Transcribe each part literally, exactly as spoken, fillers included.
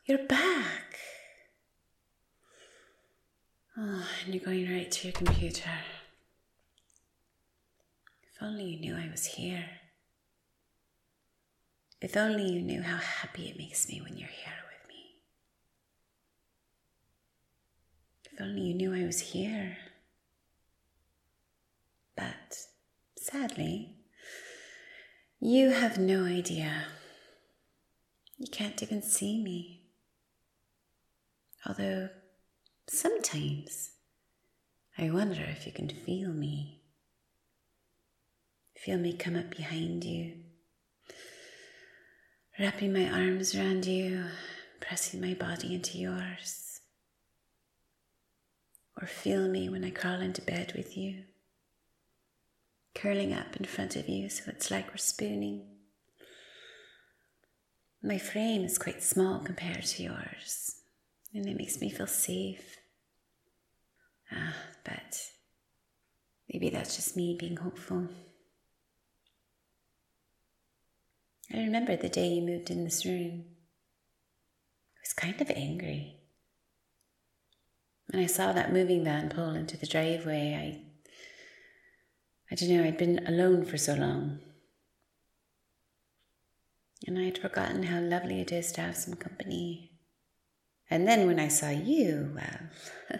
You're back. Oh, and you're going right to your computer. If only you knew I was here. If only you knew how happy it makes me when you're here with me. If only you knew I was here. But sadly, you have no idea. You can't even see me. Although sometimes I wonder if you can feel me. Feel me come up behind you, wrapping my arms around you, pressing my body into yours. Or feel me when I crawl into bed with you, curling up in front of you so it's like we're spooning. My frame is quite small compared to yours, and it makes me feel safe. Ah, but maybe that's just me being hopeful. I remember the day you moved in this room. I was kind of angry. When I saw that moving van pull into the driveway, I, I don't know, I'd been alone for so long. And I had forgotten how lovely it is to have some company. And then when I saw you, well,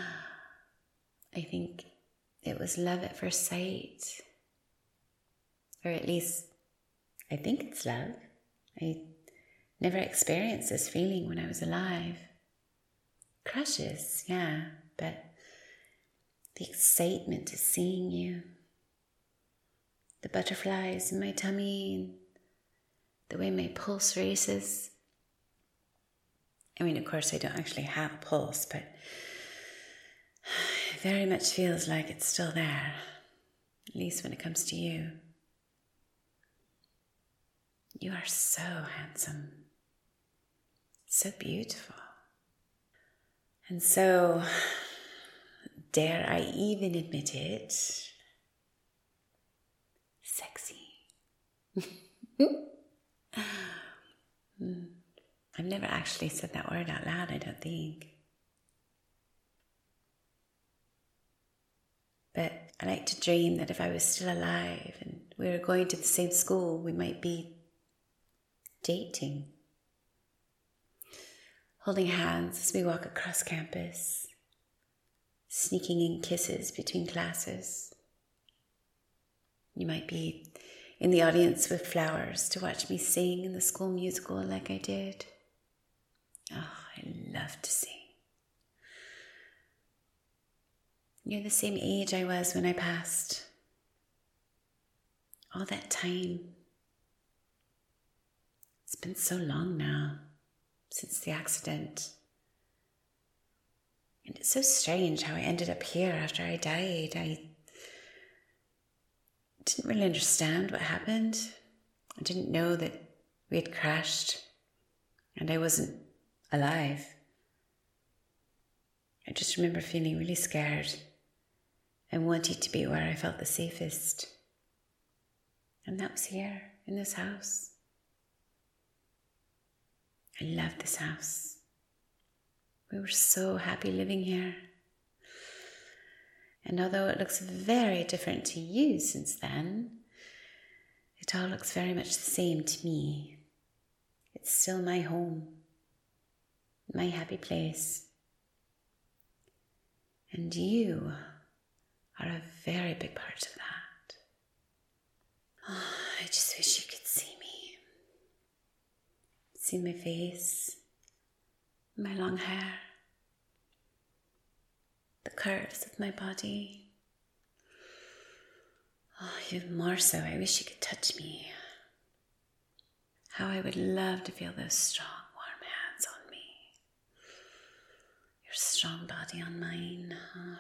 I think it was love at first sight. Or at least, I think it's love. I never experienced this feeling when I was alive. Crushes, yeah, but the excitement of seeing you, the butterflies in my tummy, the way my pulse races. I mean, of course, I don't actually have a pulse, but it very much feels like it's still there, at least when it comes to you. You are so handsome, so beautiful, and so, dare I even admit it, sexy. I've never actually said that word out loud, I don't think. But I like to dream that if I was still alive and we were going to the same school, we might be dating, holding hands as we walk across campus, sneaking in kisses between classes. You might be in the audience with flowers to watch me sing in the school musical like I did. Oh, I love to sing. You're the same age I was when I passed. All that time. It's been so long now, since the accident. And it's so strange how I ended up here after I died. I didn't really understand what happened. I didn't know that we had crashed and I wasn't alive. I just remember feeling really scared and wanting to be where I felt the safest. And that was here, in this house. I love this house. We were so happy living here. And although it looks very different to you since then, it all looks very much the same to me. It's still my home, my happy place. And you are a very big part of that. Oh, I just wish you could see me. See my face, my long hair, the curves of my body. Oh, even more so, I wish you could touch me. How I would love to feel those strong, warm hands on me. Your strong body on mine. Oh.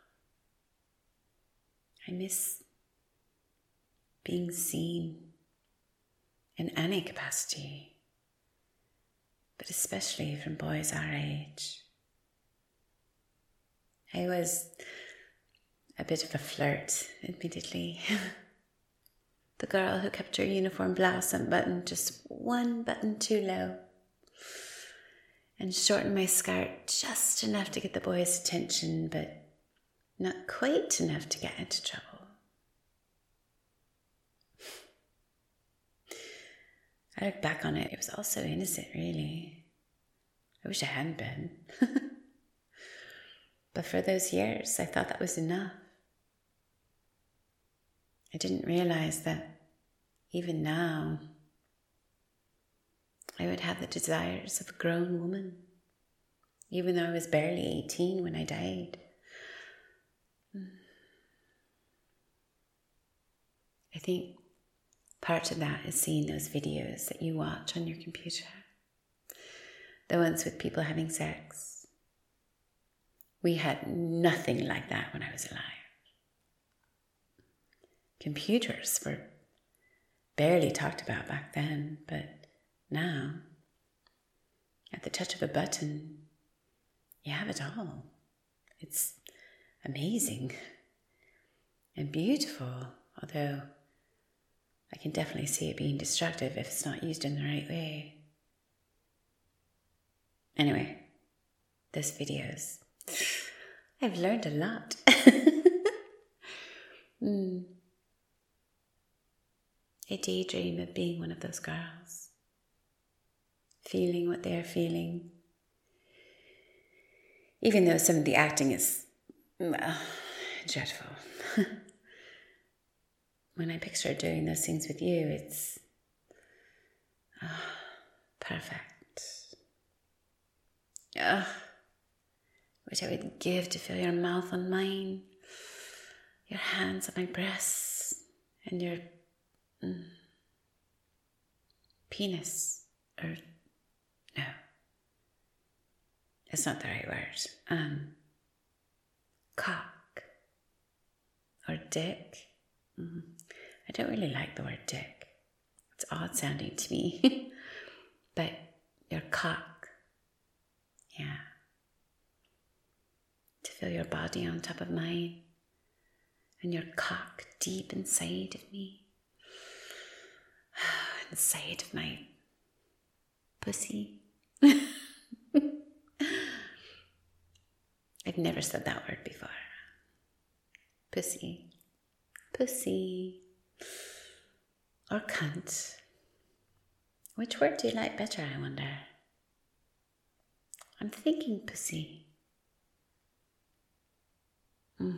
I miss being seen in any capacity, but especially from boys our age. I was a bit of a flirt, admittedly. The girl who kept her uniform blouse unbuttoned just one button too low. and shorten my skirt just enough to get the boys' attention, but not quite enough to get into trouble. I look back on it, it was all so innocent, really. I wish I hadn't been. But for those years, I thought that was enough. I didn't realize that even now, I would have the desires of a grown woman, even though I was barely eighteen when I died. I think part of that is seeing those videos that you watch on your computer, the ones with people having sex. We had nothing like that when I was alive. Computers were barely talked about back then, but now, at the touch of a button, you have it all. It's amazing and beautiful, although I can definitely see it being destructive if it's not used in the right way. Anyway, those videos, I've learned a lot. mm. I daydream of being one of those girls, feeling what they're feeling, even though some of the acting is, well, dreadful. When I picture doing those things with you, it's oh, perfect. Oh, what I would give to feel your mouth on mine, your hands on my breasts, and your mm, penis, or no, it's not the right word, um, cock, or dick. Mm. I don't really like the word dick. It's odd sounding to me. But your cock, yeah. To feel your body on top of mine and your cock deep inside of me. Inside of my pussy. I've never said that word before. Pussy. Pussy. Or cunt. Which word do you like better, I wonder? I'm thinking pussy. Mm.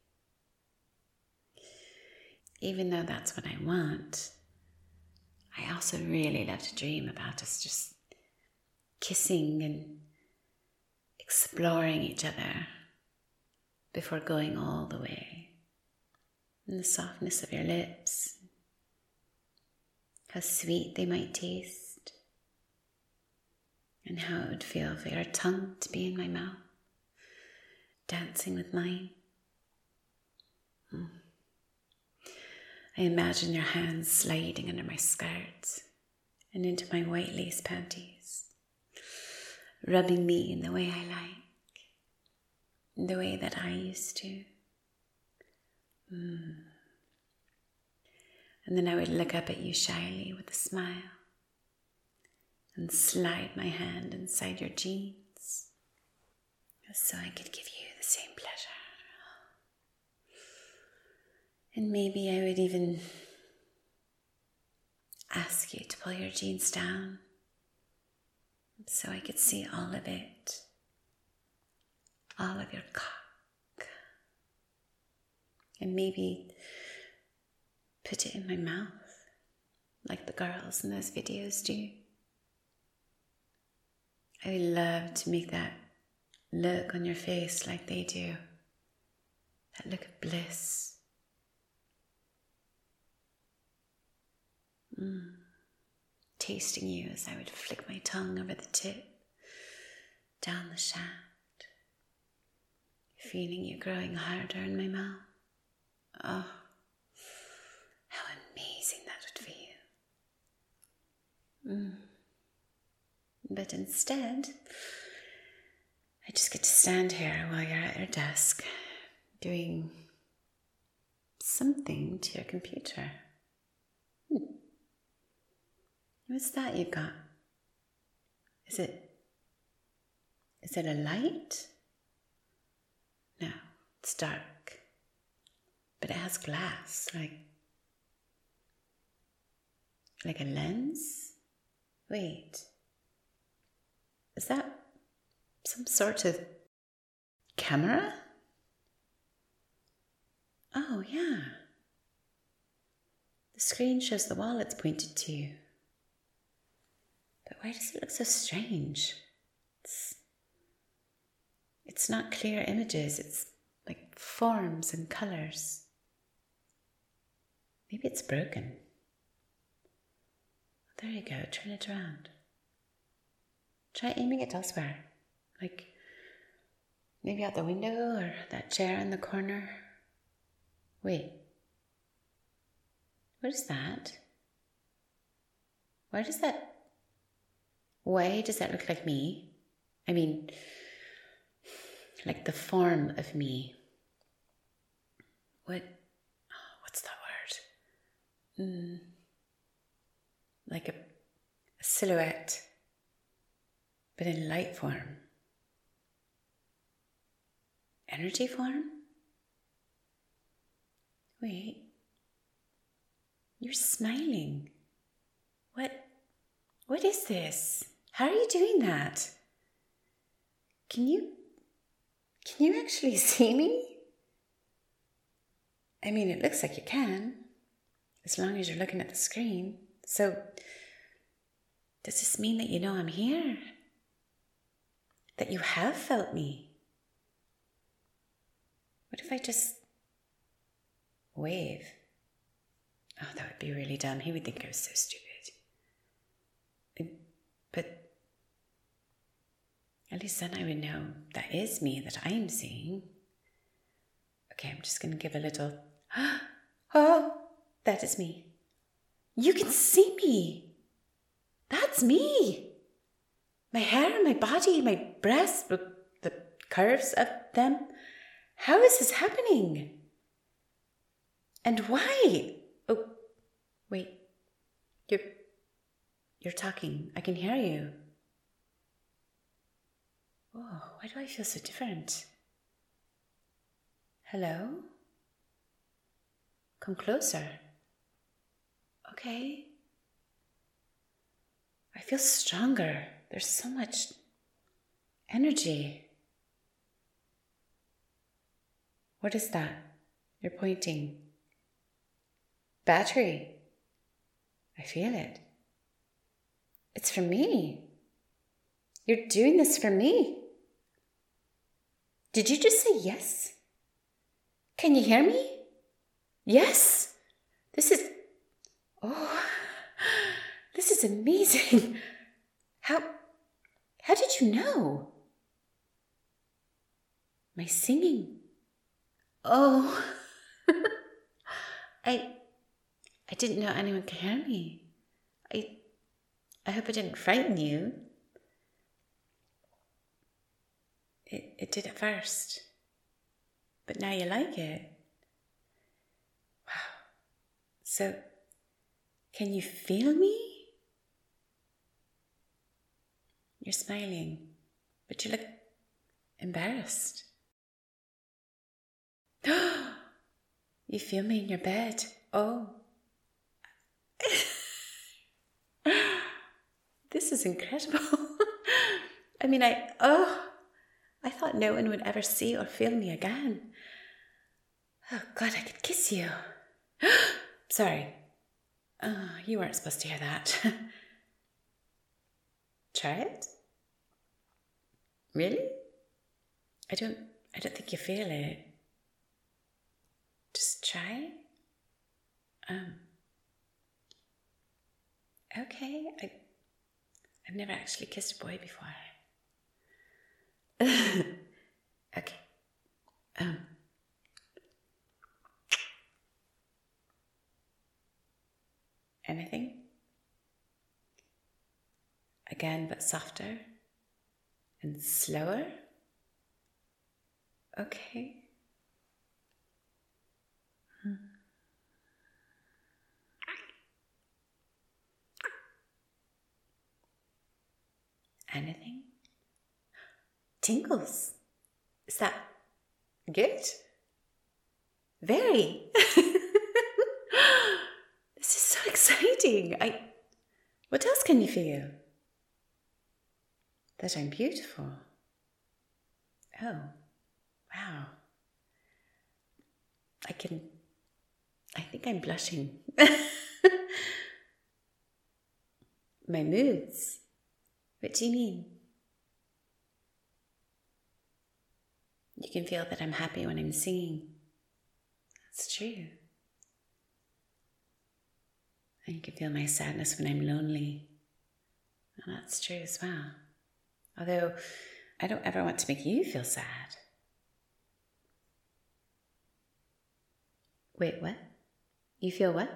Even though that's what I want, I also really love to dream about us just kissing and exploring each other before going all the way. And the softness of your lips, how sweet they might taste, and how it would feel for your tongue to be in my mouth, dancing with mine. Mm. I imagine your hands sliding under my skirts and into my white lace panties, rubbing me in the way I like, in the way that I used to. Mm. And then I would look up at you shyly with a smile and slide my hand inside your jeans so I could give you the same pleasure. And maybe I would even ask you to pull your jeans down so I could see all of it, all of your cock. And maybe put it in my mouth, like the girls in those videos do. I would love to make that look on your face like they do. That look of bliss. Mm. Tasting you as I would flick my tongue over the tip, down the shaft. Feeling you growing harder in my mouth. Oh, how amazing that would feel. Mm. But instead, I just get to stand here while you're at your desk doing something to your computer. Hmm. What's that you've got? Is it Is it a light? No, it's dark. But it has glass, like, like a lens? Wait. Is that some sort of camera? Oh, yeah. The screen shows the wall it's pointed to. But why does it look so strange? It's, it's not clear images, it's like forms and colours. Maybe it's broken. There you go, turn it around. Try aiming it elsewhere. Like maybe out the window or that chair in the corner. Wait. What is that? Why does that... Why does that look like me? I mean, like the form of me. What... What's that word? Mm, like a, a silhouette, but in light form. Energy form? Wait. You're smiling. What? What is this? How are you doing that? Can you... Can you actually see me? I mean, it looks like you can, as long as you're looking at the screen. So, does this mean that you know I'm here? That you have felt me? What if I just wave? Oh, that would be really dumb. He would think I was so stupid. But at least then I would know that is me that I am seeing. Okay, I'm just going to give a little... Oh, that is me. You can see me. That's me. My hair, my body, my breasts, the curves of them. How is this happening? And why? Oh, wait. You're, you're talking. I can hear you. Oh, why do I feel so different? Hello? Come closer. Okay. I feel stronger. There's so much energy. What is that? You're pointing. Battery. I feel it. It's for me. You're doing this for me. Did you just say yes? Can you hear me? Yes? This is... Oh, this is amazing. How... How did you know? My singing. Oh. I... I didn't know anyone could hear me. I... I hope I didn't frighten you. It, it did at first. But now you like it. Wow. So, can you feel me? You're smiling, but you look embarrassed. You feel me in your bed. Oh. This is incredible. I mean, I, oh, I thought no one would ever see or feel me again. Oh, God, I could kiss you. Sorry. Oh, you weren't supposed to hear that. Try it? Really? I don't, I don't think you feel it. Just try. Um. Okay, I, I've never actually kissed a boy before. Okay. Um. Anything? Again, but softer and slower. Okay. Hmm. Anything? tingles. Is that good? Very. This is so exciting. I. What else can you feel? That I'm beautiful. Oh, wow. I can. I think I'm blushing. My moods. What do you mean? You can feel that I'm happy when I'm singing. That's true. And you can feel my sadness when I'm lonely. And that's true as well. Although, I don't ever want to make you feel sad. Wait, what? You feel what?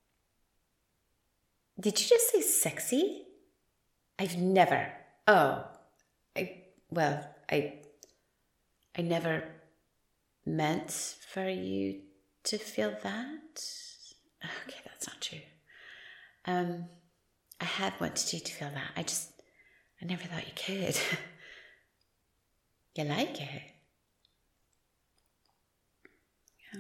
Did you just say sexy? I've never. Oh, I, well, I, I never meant for you to feel that. Okay, that's not true. Um, I had wanted you to feel that. I just, I never thought you could. You like it? Yeah.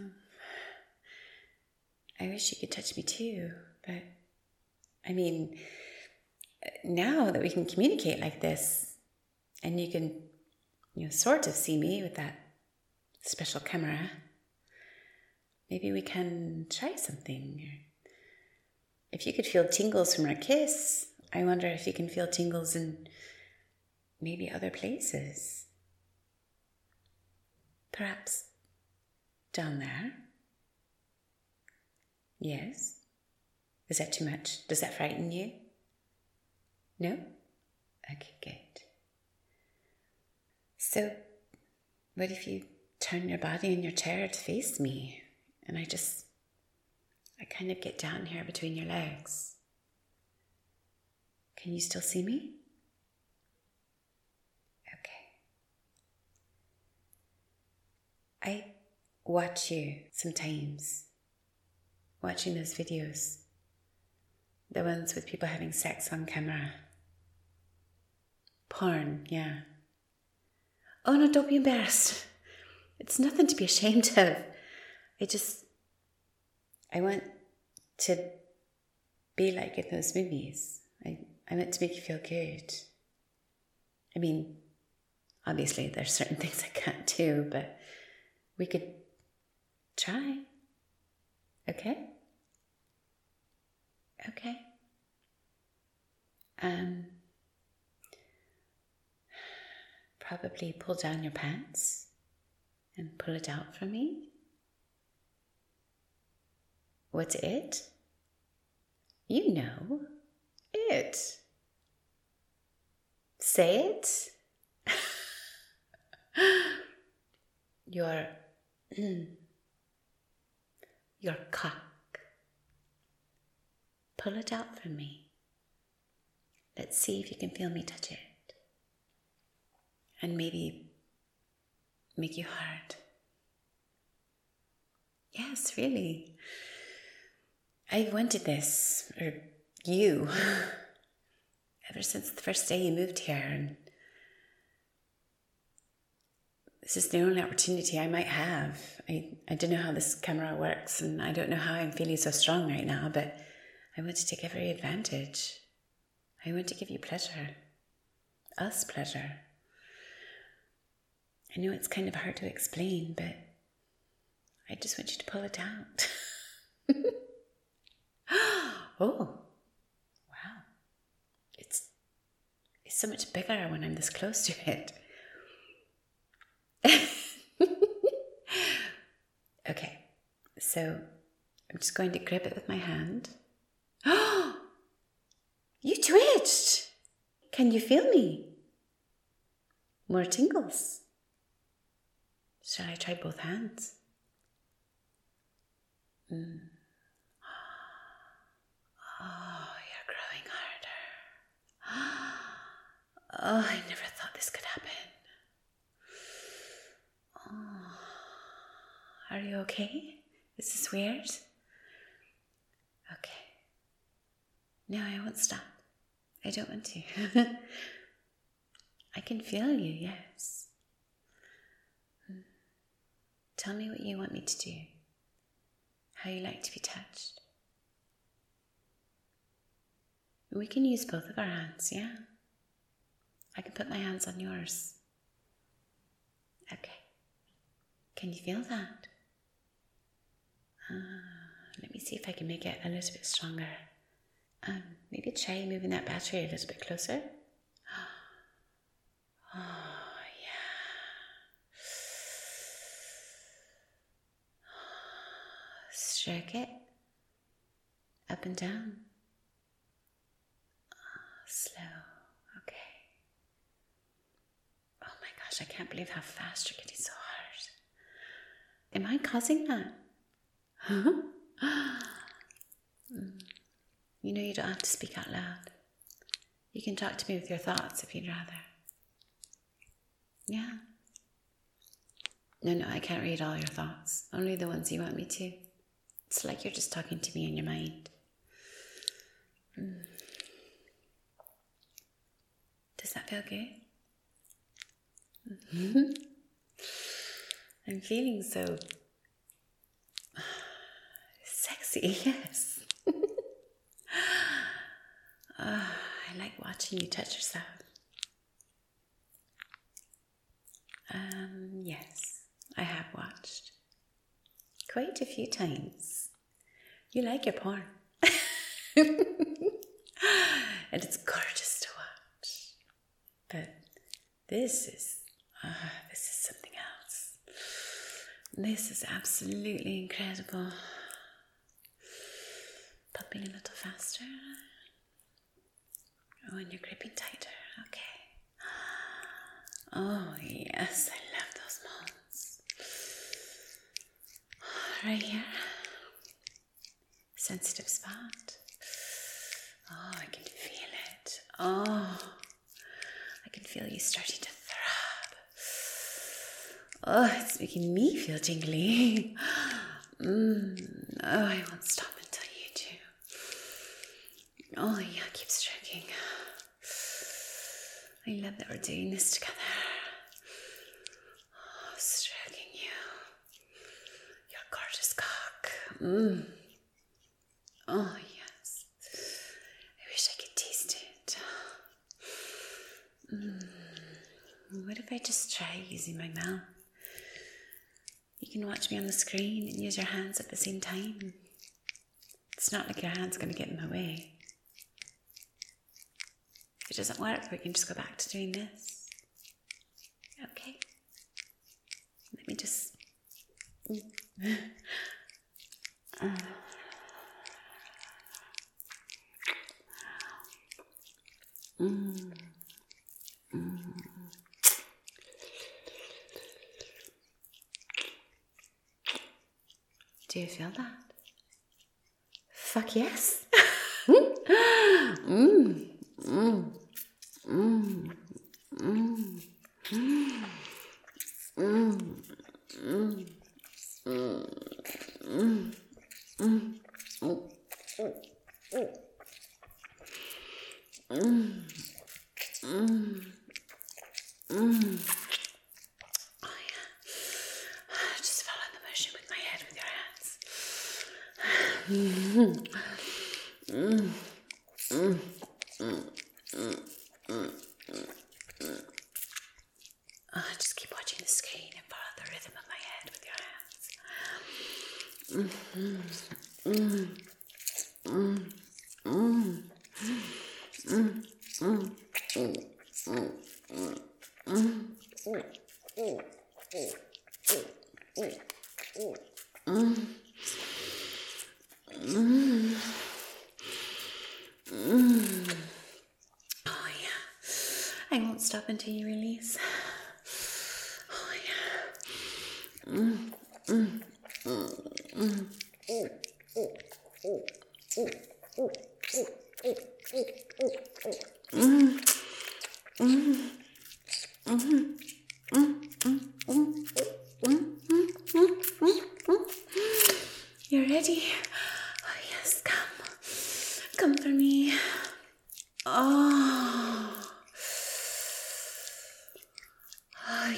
I wish you could touch me too, but I mean, now that we can communicate like this, and you can, you know, sort of see me with that special camera, maybe we can try something. If you could feel tingles from our kiss, I wonder if you can feel tingles in maybe other places. Perhaps down there. Yes. Is that too much? Does that frighten you? No? Okay, good. So, what if you turn your body in your chair to face me, and I just, I kind of get down here between your legs. Can you still see me? Okay. I watch you sometimes, watching those videos, the ones with people having sex on camera. Porn, yeah. Oh no, don't be embarrassed. It's nothing to be ashamed of. I just, I want to be like in those movies. I, I want to make you feel good. I mean, obviously there's certain things I can't do, but we could try. Okay? Okay. Um, probably pull down your pants and pull it out for me. What's it? You know. It. Say it. Your, mm, your cock. Pull it out from me. Let's see if you can feel me touch it. And maybe make you hard. Yes, really. I've wanted this, or you, ever since the first day you moved here, and this is the only opportunity I might have. I, I don't know how this camera works, and I don't know how I'm feeling so strong right now, but I want to take every advantage. I want to give you pleasure. Us pleasure. I know it's kind of hard to explain, but I just want you to pull it out. Oh, wow. It's, it's so much bigger when I'm this close to it. Okay, so I'm just going to grip it with my hand. Oh, you twitched. Can you feel me? More tingles. Shall I try both hands? Mm. Oh, you're growing harder. Oh, I never thought this could happen. Oh, are you okay? Is this weird? Okay. No, I won't stop. I don't want to. I can feel you, yes. Tell me what you want me to do. How you like to be touched. We can use both of our hands, yeah? I can put my hands on yours. Okay. Can you feel that? Uh, let me see if I can make it a little bit stronger. Um, maybe try moving that battery a little bit closer. Oh, yeah. Stroke it. Up and down. Slow. Okay. Oh my gosh, I can't believe how fast you're getting so hard. Am I causing that? Huh? You know you don't have to speak out loud. You can talk to me with your thoughts if you'd rather. Yeah. No, no, I can't read all your thoughts. Only the ones you want me to. It's like you're just talking to me in your mind. Mm. Does that feel good? Mm-hmm. I'm feeling so sexy, yes. uh, I like watching you touch yourself. Um, yes, I have watched quite a few times. You like your porn. And it's gorgeous to watch. But this is, uh, this is something else. This is absolutely incredible. Pumping a little faster. Oh, and you're gripping tighter. Okay. Oh, yes, I love those moans. Right here. Sensitive spot. Oh, I can feel it. Oh, I can feel you starting to throb. Oh, it's making me feel tingly. Mm. Oh, I won't stop until you do. Oh, yeah, keep stroking. I love that we're doing this together. Oh, stroking you. Your gorgeous cock. Mm. Oh, yes. I wish I could taste it. Mm. What if I just try using my mouth? You can watch me on the screen and use your hands at the same time. It's not like your hand's going to get in my way. If it doesn't work, we can just go back to doing this. Okay. Let me just... uh. Mm. Mm. Do you feel that? Fuck yes. mm. Mm. Mm. Mm. Mm. Mm. Mm. Mm. Mm. Mm. Mm. Mm. Mm. Oh yeah. Just follow the motion with my head with your hands. Mm. Mm. Mm. Mm. Mm. Mm. Oh, just keep watching the screen and follow the rhythm of my head with your hands. Mm. Mm. Mm. Mm. Mm. Mm. Oh yeah, I won't stop until you release. Oh yeah. Mm. Mm. Mm. Mm. Mm. Mm. Mm. You're ready? Oh yes, come. Come for me. Oh.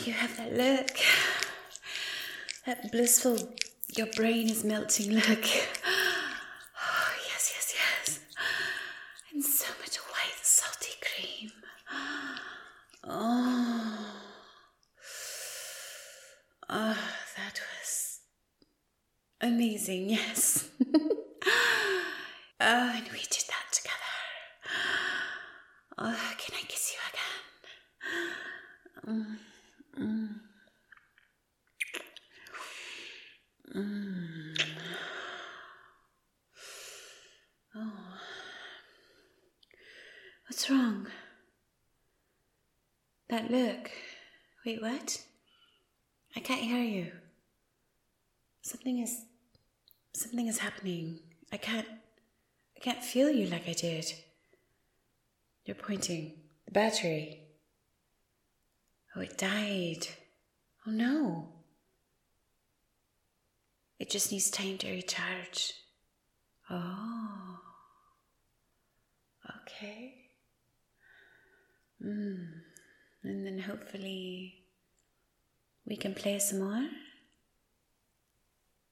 you have that look. That blissful, your brain is melting look. Oh, yes, yes, yes. And so much white, salty cream. Oh. Oh, that was amazing, yes. Oh, and we did that together. Oh, can I kiss you again? Mm, mm. Mm. Oh. What's wrong? That look. Wait, what? I can't hear you. Something is... Something is happening. I can't... I can't feel you like I did. You're pointing. The battery. Oh, it died. Oh, no. It just needs time to recharge. Oh. Okay. Mm. And then hopefully we can play some more.